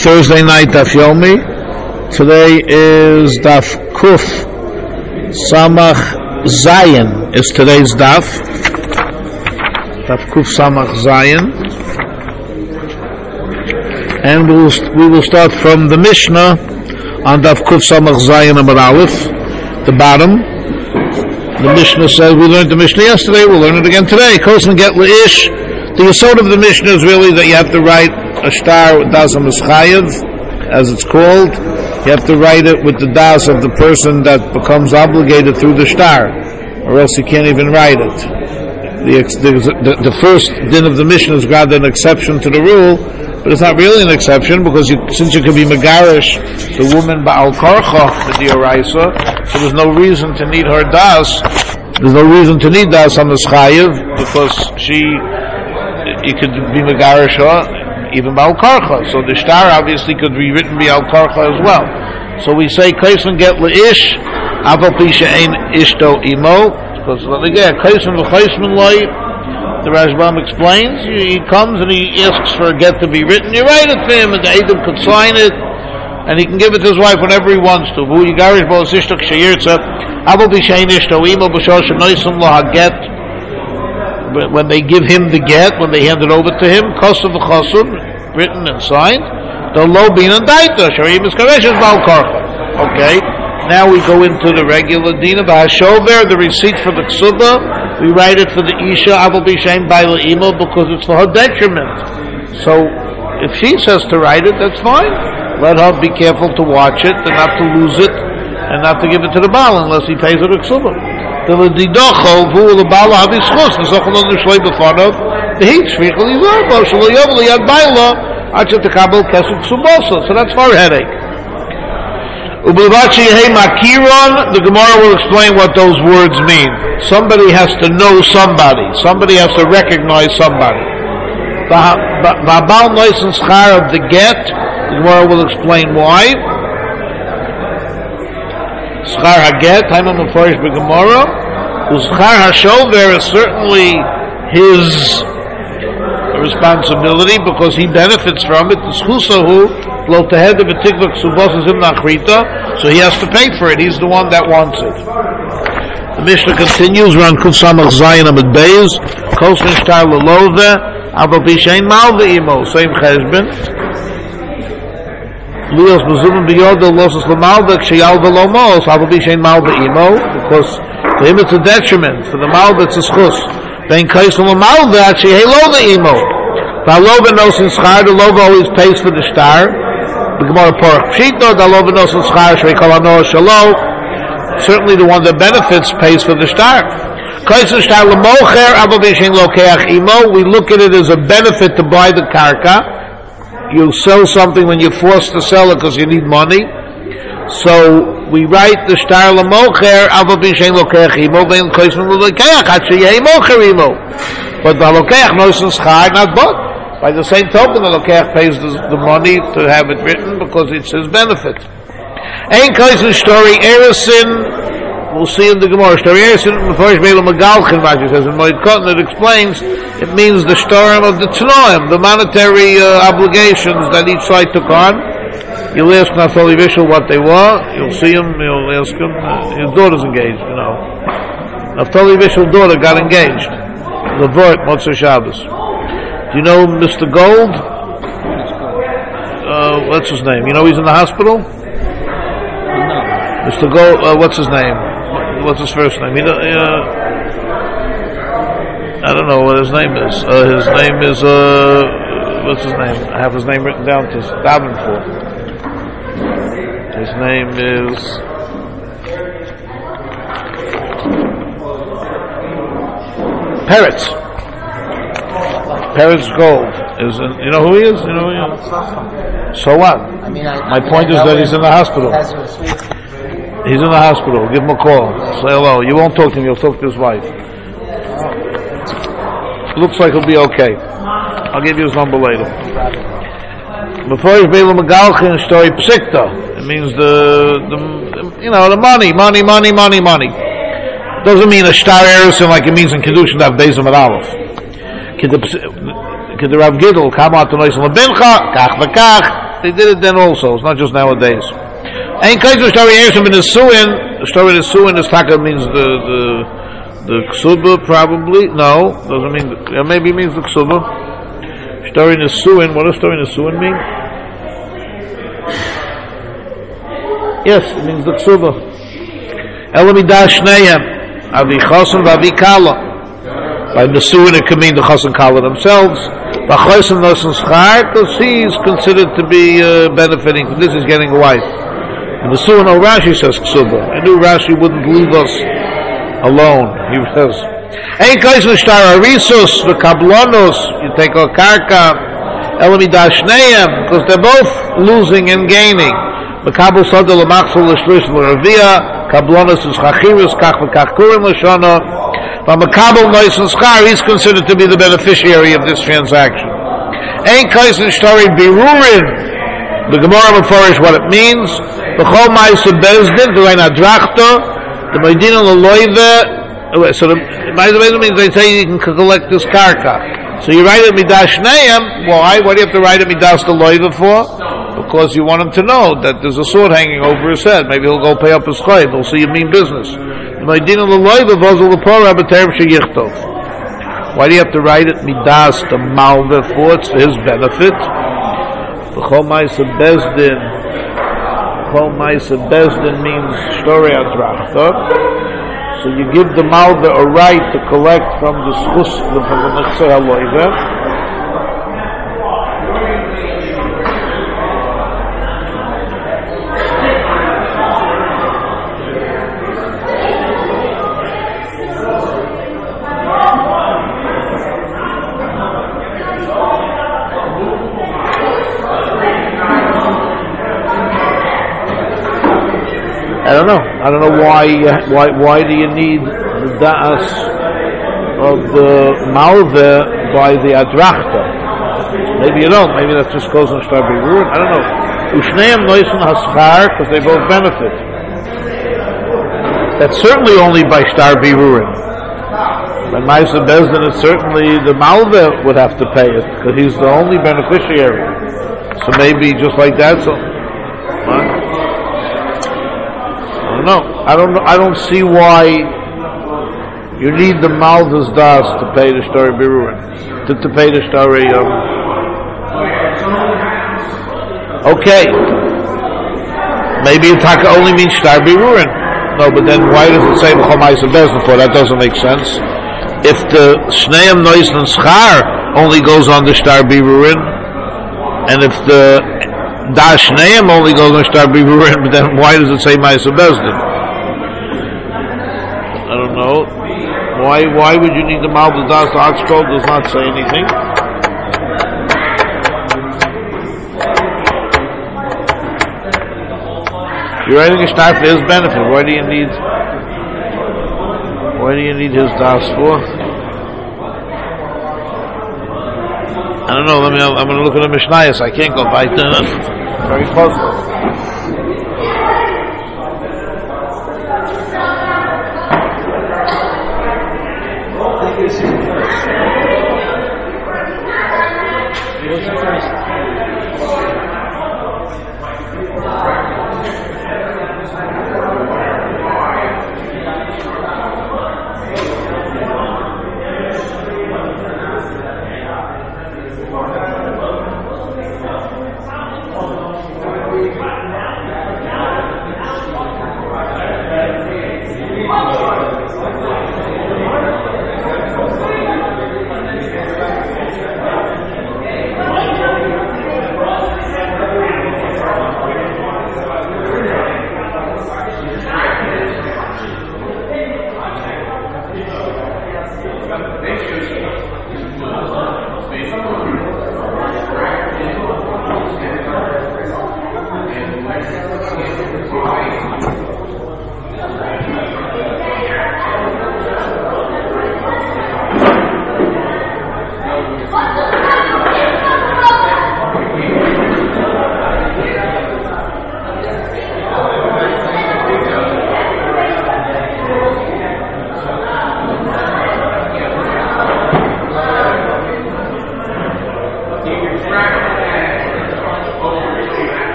Thursday night Daf Yomi. Today is Daf Kuf Samach Zayin is today's Daf. Daf Kuf Samach Zayin. And we will start from the Mishnah on Daf Kuf Samach Zayin Amar Aleph, the bottom. The Mishnah says, we learned the Mishnah yesterday, we'll learn it again today. Kosen get Le'ish. The yesod of the Mishnah is really that you have to write a star with das HaMeschayev, as it's called. You have to write it with the das of the person that becomes obligated through the star, or else you can't even write it. The first din of the Mishnah is rather an exception to the rule, but it's not really an exception, because since you could be megarish the woman Ba'al Karcha, the Dioraisa, so there's no reason to need her das. There's no reason to need das HaMeschayev, because you could be megarish even Ba'al Karcha. So the star obviously could be written Ba'al Karcha as well. So we say Kaisen get Le'ish, Aval Pisha Ein Ishto Imo, because again, Kaisen V'Chaisman Loi, the Rashbam explains, he comes and he asks for a get to be written, you write it for him, and the Eidim could sign it, and he can give it to his wife whenever he wants to. V'hu Yigarish Ba'al Sishto K'Shayirtza, Aval Pisha Ein Ishto Imo, B'Shol Shenoisum Lo HaGet, when they give him the get, when they hand it over to him, Kosav V'Chosum, written and signed, the Lo Bin and Daita, Sharim is Kareshes Ba'al Karcha. Okay, now we go into the regular Dina, V'Hashover, the receipt for the Ksuba, we write it for the Isha, Aval B'Shem Ba'al Imo, because it's for her detriment. So, if she says to write it, that's fine. Let her be careful to watch it, and not to lose it, and not to give it to the Baal, unless he pays her the Ksuba. The Didocho, Vu the Baal Havischus, the Zochanon the Shlei Befonov, the Heat Shvichel Yizarbo, Shalom Yovli Yad Baila, Achet Kabel Kesuk Suboso. So that's for a headache. Ublivachi Hey Makiron, the Gemara will explain what those words mean. Somebody has to know somebody. Somebody has to recognize somebody. Babal Noisen Schar of the get, the Gemara will explain why. Schar HaGet, Haimon Meforish B'Gemara, Schar HaShover is certainly his responsibility, because he benefits from it. Lo Tehed B'Tikva Ksubos Zim Nachrita, so he has to pay for it. He's the one that wants it. The Mishnah continues, we're on Kuf Samach Zayin Amid Beis, Kosmin Shtar Lelove, Abba Bishain Malva Imo, same Cheshbon. Lios Mezubim Biyodo Losas Lamalva Kshayalva Lomos Hababishain Malva Imo, because to him it's a detriment, for the Malva it's a schus. Then Kaisel Lamalva actually Helova Imo. Valova knows in Schar, the Lova always pays for the star. The Gemara Porach Pshito, the Lova knows in Schar, Shreikalano Shalo. Certainly the one that benefits pays for the star. Kaisel Shtar Lamocher Hababishain Lokeach Imo. We look at it as a benefit to buy the karka. You sell something when you're forced to sell it because you need money. So we write the shtar lamocher aval b'shein lokeach imo ve'en koisman lokeach ad sheyeh mocher imo. But the lokeach knows in schar, not bought. By the same token, the lokeach pays the money to have it written because it's his benefit. Ein koisman story erisin. We'll see in the Gemara. Story erisin before Bela Magalchin, Rashi says in Moed Katan, it explains it means the shtarim of the Tanoim, the monetary obligations that each side took on. You'll ask Naftali Vishal what they were. You'll see him. You'll ask him. His daughter's engaged. You know, Naftali Vishal's daughter got engaged. Levort Motzei Shabbos. Do you know Mr. Gold? What's his name? You know he's in the hospital. Mr. Gold. What's his name? What's his first name? I don't know what his name is. His name is, what's his name? I have his name written down to daven for. His name is, Peretz. Peretz Gold. You know who he is? You know who he is? So what? My point is that he's in the hospital. He's in the hospital. Give him a call. Say hello. You won't talk to him. You'll talk to his wife. Looks like he'll be okay. I'll give you his number later. Before he's Bela Magalchin story Psikta. It means the money. Doesn't mean a star erison like it means in Kedushin Dav Bezim at Aleph. Kid the Rav Gidl, come out to Nois Labincha, Kach V'Kach, they did it then also. It's not just nowadays. Ein kaiser story Yeshim in the Suin. The story in the Suin is taka means the ksuba probably. No, doesn't mean. Maybe it means the ksuba. Story in the Suin. What does story in the Suin mean? Yes, it means the ksuba. Elamidah Shneyem Avi Chosim Avi Kala. By the Suin it can mean the Chos and Kala themselves. Because he is considered to be benefiting from this, is getting a wife. And the Suin, Rashi says Ksuba. I knew Rashi wouldn't leave us alone. He says, Ein Kaisen Shtar Arisus, the Kablonos, you take a Karka, Elamidah Shneim, because they're both losing and gaining. The Kabul Sadal Machsul L'Shlish L'Ravia, Kablonos is Chachiris, Kach V'Kachkurim L'Shana. But Makabel Noisan Schar, he's considered to be the beneficiary of this transaction. Ein Kaisen Shtar Birurin, the Gemara Meforish what it means. The Chol Ma'aseh Bezdin, the Reina Drachta, the Medina L'Loive. So the Ma'aseh Bezdin means they say you can collect this karka. So you write it Midash Neim. Why? What do you have to write it Midash L'Loive for? Because you want him to know that there's a sword hanging over his head. Maybe he'll go pay up his chayv. He'll see you mean business. The Medina L'Loive Vozul L'Por Abaterim Sheyichtov. Why do you have to write it Midas the Malve for? It's for his benefit. The Chol Ma'aseh Bezdin. Chol Ma'aseh Bezdin means Shtorei Adrachta. So you give the Malve a right to collect from the Schus, from the Nechsei HaLoive. I don't know why do you need the da'as of the malve by the adrachta? Maybe you don't. Maybe that just goes on Shtar Birurin. I don't know. Ushneim Noisan Haschar, because they both benefit. That's certainly only by Shtar Birurin. By Ma'aseh Bezdin, it's certainly the malve would have to pay it, because he's the only beneficiary. So maybe just like that, so... No, I don't see why you need the Malvas Das to pay the Shtar Birurin. To pay the Shtar Okay. Maybe Itaka only means Shtar Birurin. No, but then why does it say B'chol Ma'aseh Bezdin for? That doesn't make sense. If the Shneim Noisan Schar only goes on the Shtar Birurin, and if the Dash Neim only goes on Shtar Birurin, but then why does it say Ma'aseh Bezdin? I don't know. Why would you need the Malvas Das? The Oxcroll does not say anything. You're writing a Shtar for his benefit. Why do you need his Das for? I don't know. I'm going to look at the Mishnayos. I can't go by the very puzzled.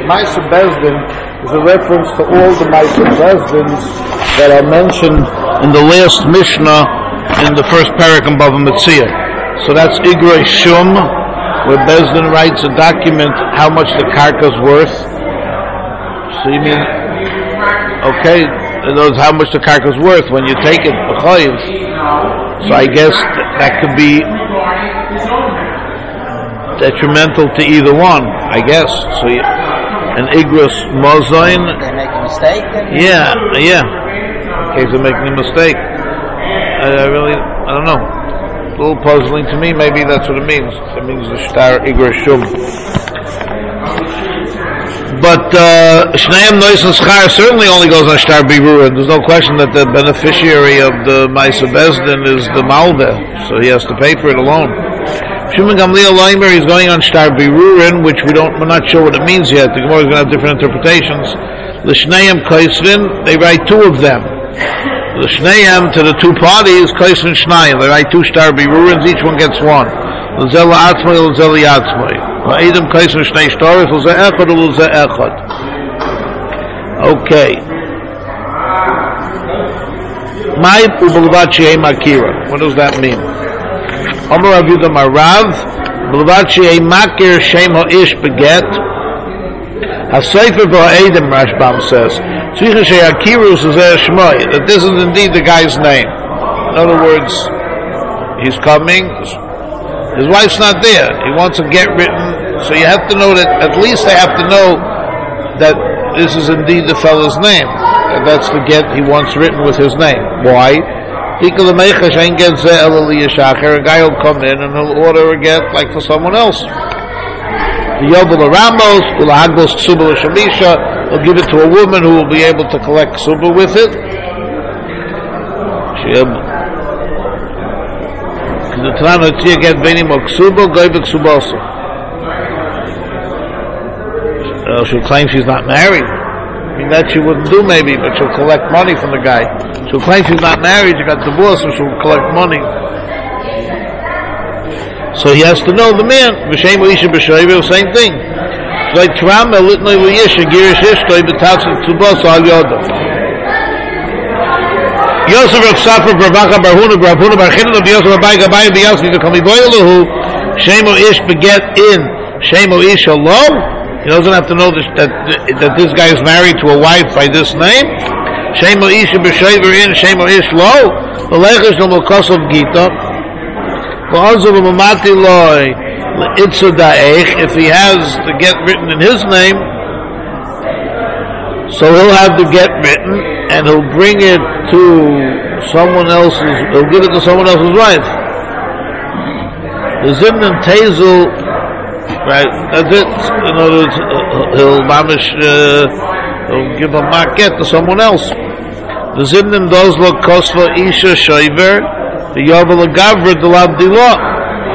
Ma'aser Bezdin is a reference to all the Ma'aser Bezdins that are mentioned in the last Mishnah in the first parak in Bava Metzia. So that's Igrei Shum, where Bezdin writes a document how much the karka is worth. So you mean, okay, knows how much the karka is worth when you take it, so I guess that could be detrimental to either one, I guess. So an Igros Mozain. They make a mistake? Yeah. In case of making a mistake. I don't know. A little puzzling to me. Maybe that's what it means. It means the Shtar Igros Shum. But Shneim Nois and Schar certainly only goes on Shtar Birur, and there's no question that the beneficiary of the Ma'aser Bezdin is the Malveh, so he has to pay for it alone. Shimon Gamliel Leimer, he's going on Shtar Birurin, which we're not sure what it means yet. The Gemara is going to have different interpretations. The Shneim Kaisrin, they write two of them. The Shneim to the two parties, Kaisrin Shnayim, they write two Shtar Birurins, each one gets one. L'zela Atzmai, L'zela Yatzmai. Ma'edim Kaisrin Shnei Shtaris, L'zeh Echad, L'zeh Echad. Okay. Mai Ubelvat Shei Makira. What does that mean? Amar Rav Yudah Marav, Ubelvat Shei Makir Shem Ha'ish Beget. HaSefer V'Ha'edim, Rashbam says, Tzricha Shei Akiru L'zeh Shmoi, that this is indeed the guy's name. In other words, he's coming, his wife's not there. He wants a get written, so you have to know that, at least they have to know that this is indeed the fellow's name. And that's the get he wants written with his name. Why? A guy will come in and he'll order a get like for someone else. He'll give it to a woman who will be able to collect ksuba with it. The Tanana Tia get Beni Moksuba, Goibe Ksubasa. She'll claim she's not married. I mean, that she wouldn't do maybe, but she'll collect money from the guy. She'll claim she's not married, she got divorced, so she'll collect money. So he has to know the man. V'shem Isha B'Shoiver, same thing. Like Tram, Elitnoi V'Yisha, Girish Ishtoi, B'Tatzik Ksubasa, Al Yodah. Yosef Rav Safra Bravaka Barhuna Bravhuna Barchina of Yosef Abai Gabai B'Yosef to Kami Boilahu Shemo Ish beget in Shemo Ish Alom. He doesn't have to know that this guy is married to a wife by this name. Shemo Ish B'Shoiver in Shemo Ish Lo V'Lechish L'Mokosov Gita V'Ozav L'Mamati Loi L'Itzu Da'ech. If he has the get written in his name, so he'll have the get written and he'll bring it to someone else's, he'll give it to someone else's wife. The Zimn and Tezel, right, that's it. In other words, he'll give a market to someone else. The Zimn and Dozlo Kosva Isha Shoiver, the Yovel Gavra de Labdila.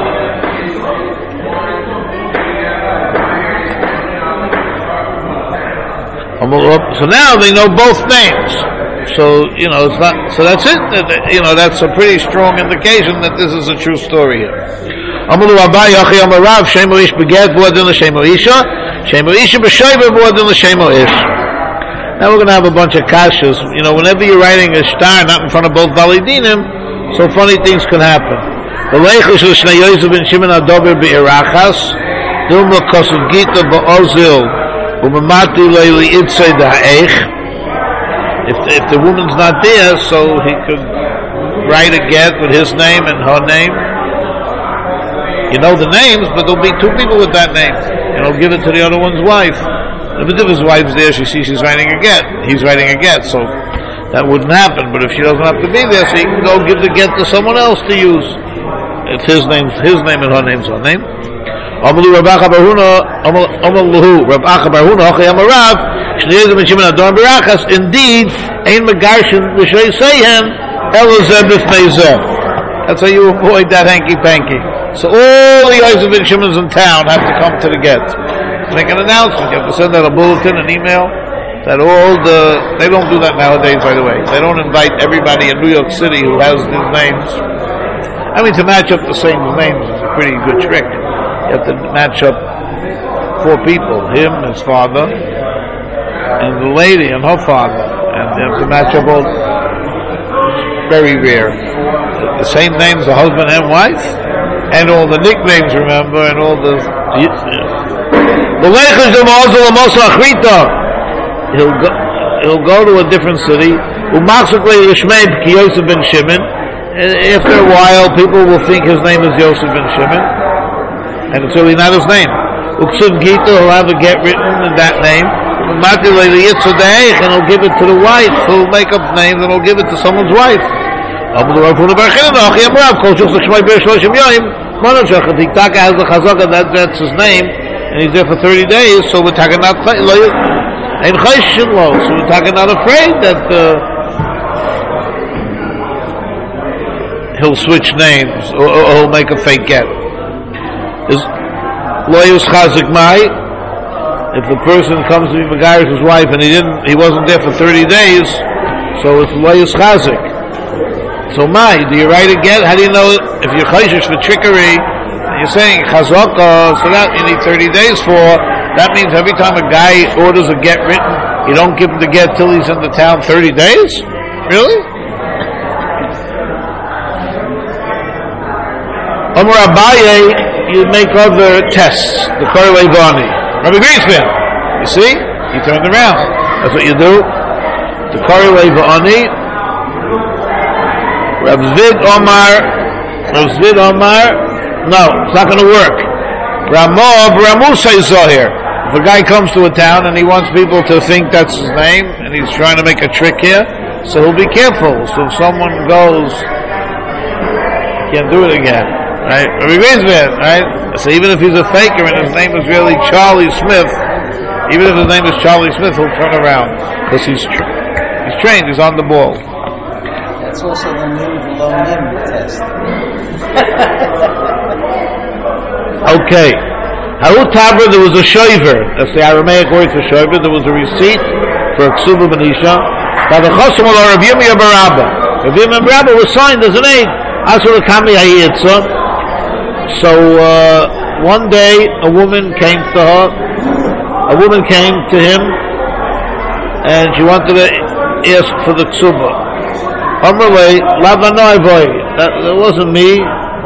So now they know both names. So, it's not, so that's it. That's a pretty strong indication that this is a true story here. Now we're going to have a bunch of kashas. Whenever you're writing a star, not in front of both Balidinim, so funny things can happen. If the woman's not there, so he could write a get with his name and her name. You know the names, but there'll be two people with that name, and he'll give it to the other one's wife. If his wife's there, she sees she's writing a get. He's writing a get, so that wouldn't happen. But if she doesn't have to be there, so he can go give the get to someone else to use. It's his name and her name's her name. Amalu Rav Acha Barhuna, Amalu Rav Acha Barhuna, Achei Amarav, Shnei Ben Shimon Adon Berachas. Indeed, Ein Megarshin L'Shei Seihem Elazeh B'Fnei Zeh. That's how you avoid that hanky panky. So all the Yosef Ben Shimons in town have to come to the get. Make an announcement. You have to send out a bulletin, an email. That they don't do that nowadays, by the way. They don't invite everybody in New York City who has these names. I mean, to match up the same names is a pretty good trick. You have to match up 4 people, him, his father, and the lady and her father, and they have to match up all. Very rare. The same names, the husband and wife, and all the nicknames, remember, and all the. He'll go to a different city. After a while, people will think his name is Yosef ben Shimon, and it's really not his name. He'll have a get written in that name, and he'll give it to the wife. He'll make up names and he'll give it to someone's wife. That's his name, and he's there for 30 days, so we're talking not afraid that he'll switch names or he'll make a fake get. If the person comes to be Megarish his wife and he wasn't there for 30 days, so it's Loyus Chazik. So do you write a get? How do you know if you're chayshish for trickery and you're saying chazaka, so that you need 30 days for? That means every time a guy orders a get written, you don't give him the get till he's in the town 30 days? Really? Amar Abaye, you make other tests. The Korei Bani. Rabbi Greenspan, you see? He turned around. That's what you do. The Korei Bani. Rav Zvid Omar. No, it's not going to work. Ramusa is here. If a guy comes to a town and he wants people to think that's his name, and he's trying to make a trick here, so he'll be careful. So if someone goes, he can't do it again. Right? Right? So even if he's a faker and his name is really Charlie Smith, even if his name is Charlie Smith, he'll turn around because he's trained. He's on the ball. That's also the new Lonim test. Okay. Harut Tabra, there was a shoiver. That's the Aramaic word for shoiver. There was a receipt for a ksuba benisha. By the chosam of Rav Yirmiyah bar Abba. Rav Yirmiyah bar Abba was signed as an aid. Asur Kami Hayitza. So one day a woman came to him and she wanted to ask for the ksuba. Amrulay, Lavanoi boy, that wasn't me.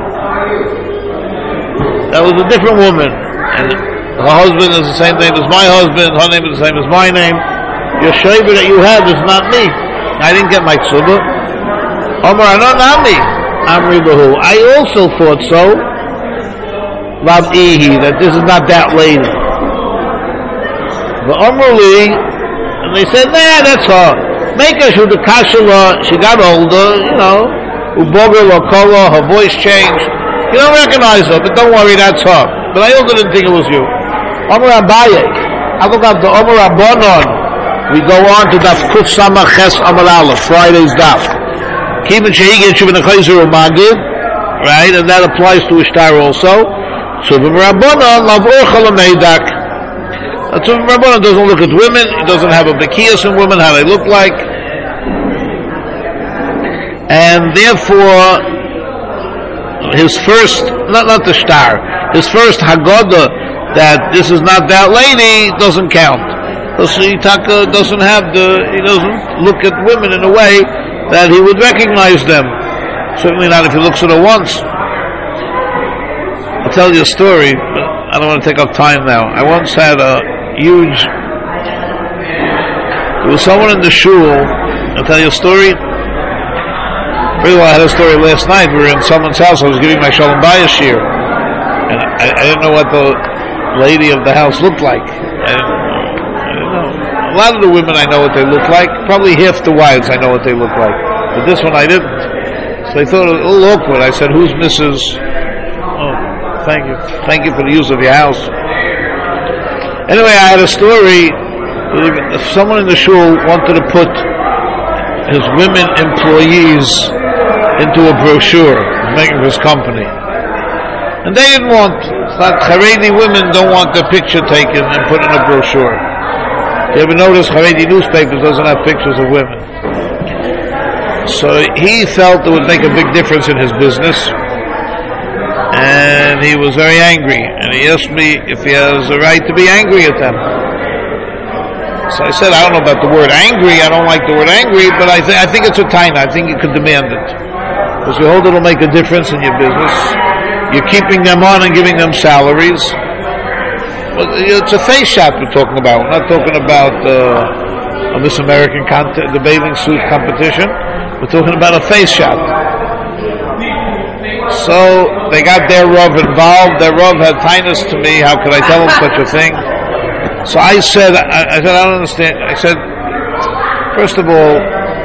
That was a different woman. And her husband is the same name as my husband, her name is the same as my name. Your shaver that you have is not me. I didn't get my ksuba. Amar, no, not me. Amri Bahu. I also thought so. Lav Ihi, that this is not that lady. But Amruli, and they said, nah, that's her. Make her the kashala, she got older, Uboga Lokola, her voice changed. You don't recognize her, but don't worry, that's her. But I also didn't think it was you. Amar Abaye. I look up the Amar Abanon. We go on to Daf Kuf Samach Ches Amar Aleph, Friday's Daf. Kibin Shehigin Shuvin Chayzer Magid, right? And that applies to Ishtar also. So Amar Abanon Lav Orchel Meidak. So Amar Abanon doesn't look at women. He doesn't have a bekias in women, how they look like. And therefore, his first, not the star, his first Haggadah that this is not that lady doesn't count. So he doesn't look at women in a way that he would recognize them. Certainly not if he looks at her once. I'll tell you a story, but I don't want to take up time now. I once had there was someone in the shul. I'll tell you a story. First of all, I had a story last night. We were in someone's house. I was giving my Shalom Bayis shir, and I didn't know what the lady of the house looked like. I didn't know. A lot of the women I know what they look like. Probably half the wives I know what they look like. But this one I didn't. So I thought it was a little awkward. I said, "Who's Mrs.?" Oh, thank you. Thank you for the use of your house. Anyway, I had a story. Someone in the shul wanted to put his women employees into a brochure, making his company. And they didn't want, it's not, Haredi women don't want their picture taken and put in a brochure. You ever notice Haredi newspapers doesn't have pictures of women? So he felt it would make a big difference in his business. and he was very angry, and he asked me if he has a right to be angry at them. So I said, I don't know about the word angry. I don't like the word angry, but I think it's a taina. I think you could demand it. Because you hold it'll make a difference in your business. You're keeping them on and giving them salaries. Well, it's a face shot we're talking about. We're not talking about a Miss American the bathing suit competition. We're talking about a face shot. So they got their Rav involved. Their Rav had tainas to me. How could I tell them such a thing? So I said, I don't understand. I said, first of all,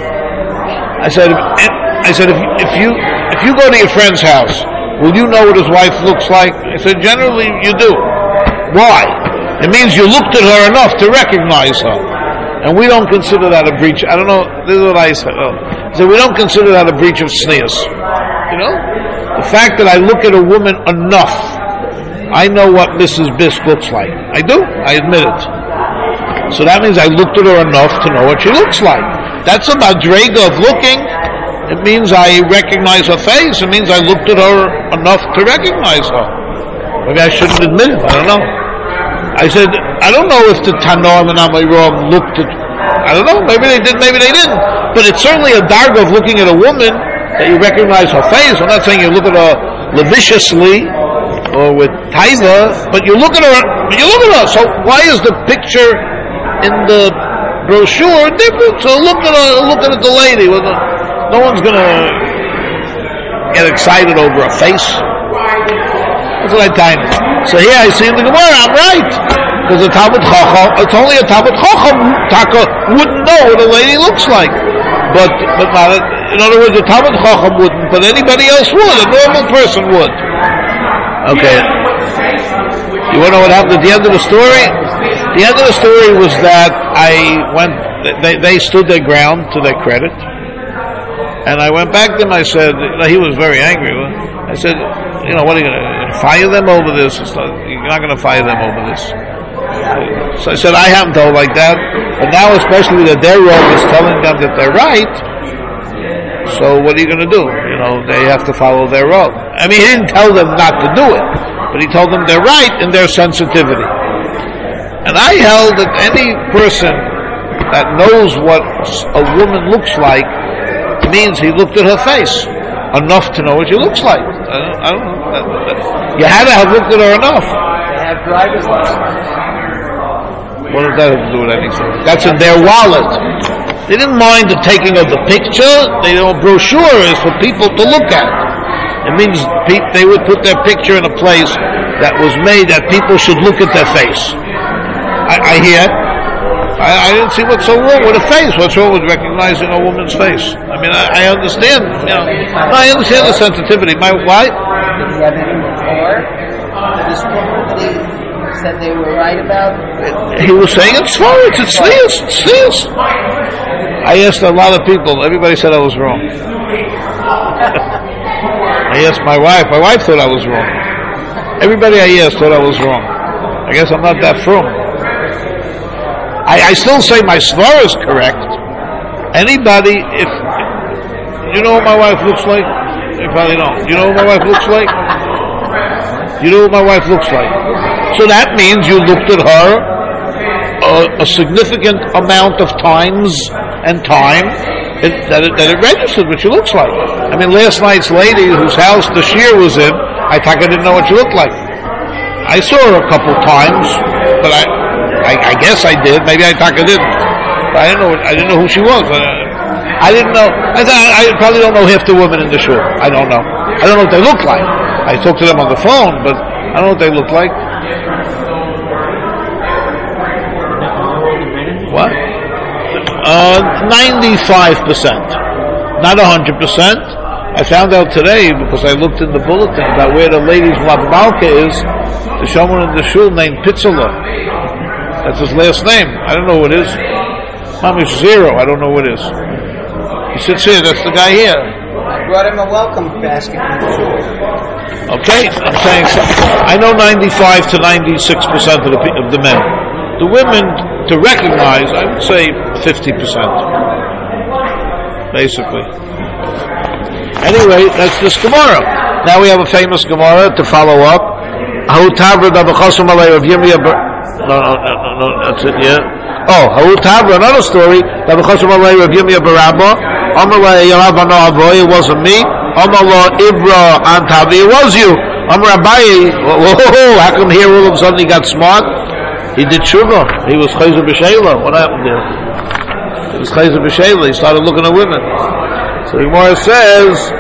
I said, if you go to your friend's house, will you know what his wife looks like? I said, generally you do. Why? It means you looked at her enough to recognize her. And we don't consider that a breach. I don't know, this is what I said. So we don't consider that a breach of sneers. You know? The fact that I look at a woman enough, I know what Mrs. Bisk looks like. I do. I admit it. So that means I looked at her enough to know what she looks like. That's about Drega of looking. It means I recognize her face. It means I looked at her enough to recognize her. Maybe I shouldn't admit it. I don't know. I said, I don't know if the Tanor and Amayrom looked at, I don't know, maybe they did, maybe they didn't. But it's certainly a darga of looking at a woman that you recognize her face. I'm not saying you look at her lavishiously or with taiva, but you look at her, So why is the picture in the brochure different? So look at the lady. No one's gonna get excited over a face. That's what I tell you. So here I see in the Gemara, I'm right. Because it's only a Talmud Chacham wouldn't know what a lady looks like. But in other words, a Talmud Chacham wouldn't, but anybody else would. A normal person would. Okay. You want to know what happened at the end of the story? The end of the story was that they stood their ground to their credit. And I went back to him, I said, he was very angry. I said, what are you going to fire them over this? You're not going to fire them over this. So I said, I haven't told like that. But now especially that their role is telling them that they're right, so what are you going to do? They have to follow their role. I mean, he didn't tell them not to do it, but he told them they're right in their sensitivity. And I held that any person that knows what a woman looks like means he looked at her face enough to know what she looks like. I don't know. You had to have looked at her enough. They have driver's license. What does that have to do with anything? That's in their wallet. They didn't mind the taking of the picture. Brochure is for people to look at. It means they would put their picture in a place that was made that people should look at their face. I hear. I didn't see what's so wrong with a face. What's wrong with recognizing a woman's face? I mean, I understand. I understand the sensitivity. My wife. Did he have any rapport to this woman that he said they were right about? He was saying it's false. It's sneers. I asked a lot of people. Everybody said I was wrong. I asked my wife. My wife thought I was wrong. Everybody I asked thought I was wrong. I guess I'm not that frum. I still say my svara is correct. Anybody, if you know what my wife looks like, you probably don't. You know what my wife looks like? You know what my wife looks like. So that means you looked at her a significant amount of times and time that it registered what she looks like. I mean, last night's lady whose house the shear was in, I didn't know what she looked like. I saw her a couple times, but I guess I did. Maybe I didn't. But I didn't know who she was. I didn't know. I probably don't know half the women in the shul. I don't know. I don't know what they look like. I talked to them on the phone, but I don't know what they look like. What? 95%. Not 100%. I found out today because I looked in the bulletin about where the ladies' Malka is. There's someone in the shul named Pitzela. That's his last name. I don't know who it is. Mamish Zero. I don't know who it is. He sits here. That's the guy here. I brought him a welcome basket from the shul. Okay, I'm saying I know 95 to 96% of the men. The women, to recognize, I would say 50%. Basically. Anyway, that's this Gemara. Now we have a famous Gemara to follow up. No, that's it, yeah. Oh, another story. It wasn't me. It was you. How come here all of a sudden he got smart? He did tshuva. He was chayzer b'sheila. What happened there? He was chayzer b'sheila. He started looking at women. So the Gemara says,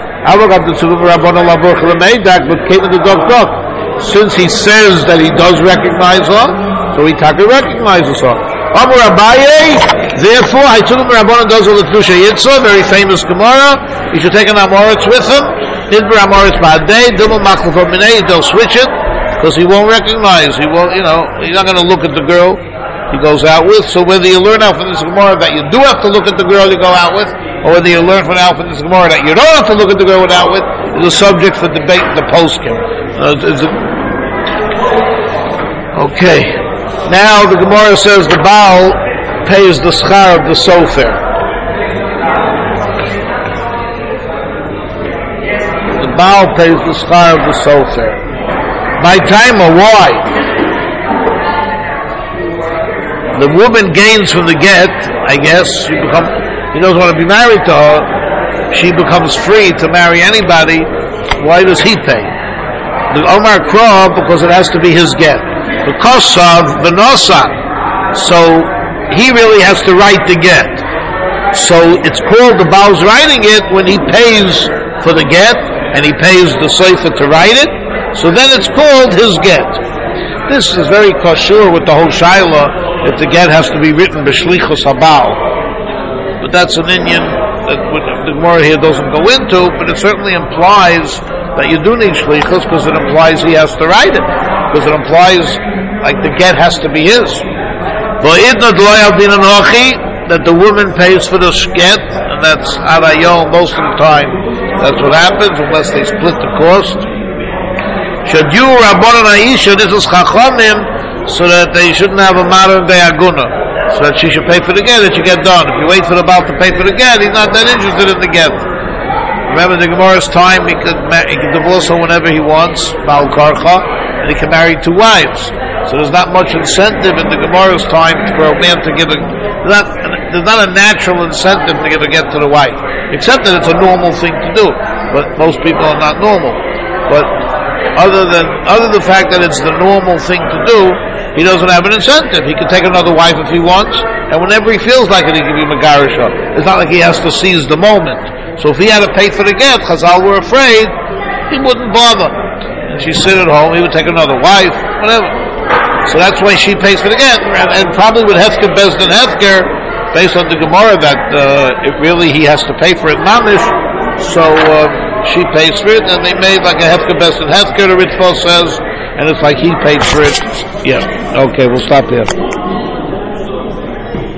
but came in the dog. Since he says that he does recognize her, so he recognizes her. Amar Abaye, therefore, Haitzulim Rabbanan does all the Kedusha Yitzah, very famous Gemara. You should take an Amoritz with him. Nidber Amoritz Ba'adei, Dilma Machlefah Minei, they'll switch it, because he won't recognize, he's not going to look at the girl he goes out with. So whether you learn out from this Gemara that you do have to look at the girl you go out with, or whether you learn from this Gemara that you don't have to look at the girl you're out with, is a subject for debate in the poskim. Okay. Now the Gemara says the Baal pays the schar of the sofer. The Baal pays the schar of the sofer. By time or why? The woman gains from the get, I guess. He doesn't want to be married to her. She becomes free to marry anybody. Why does he pay? The Omar Krah, because it has to be his get. The Kosav, the Nosa. So he really has to write the get. So it's called the Baal's writing it when he pays for the get and he pays the Sefer to write it. So then it's called his get. This is very kosher with the whole Shaila if the get has to be written b'shlichus haBaal. But that's an Indian that the Gemara here doesn't go into, but it certainly implies that you do need shlichus because it implies he has to write it. Because it implies like the get has to be his. That the woman pays for the get, and that's arayom most of the time. That's what happens unless they split the cost. Should you Rabbanan Aisha, this is Chachamim, so that they shouldn't have a modern day aguna, so that she should pay for the get, that you get done. If you wait for the Baal to pay for the get, he's not that interested in the get. Remember the Gemara's time, he can divorce her whenever he wants, Baal Karcha, and he can marry two wives. So there's not much incentive in the Gemara's time for a man to give there's not a natural incentive to give a get to the wife, except that it's a normal thing to do. But most people are not normal. But other than the fact that it's the normal thing to do, he doesn't have an incentive. He can take another wife if he wants, and whenever he feels like it, he can be Megarisha. It's not like he has to seize the moment. So if he had to pay for the get, Chazal were afraid, he wouldn't bother. And she'd sit at home, he would take another wife, whatever. So that's why she pays for the get. And probably with Hefker Bezdin Hefker, based on the Gemara, that he has to pay for it mamish, so she pays for it, and they made like a Hefker Bezdin Hefker, the Ritva says, and it's like he paid for it. Yeah. Okay, we'll stop here.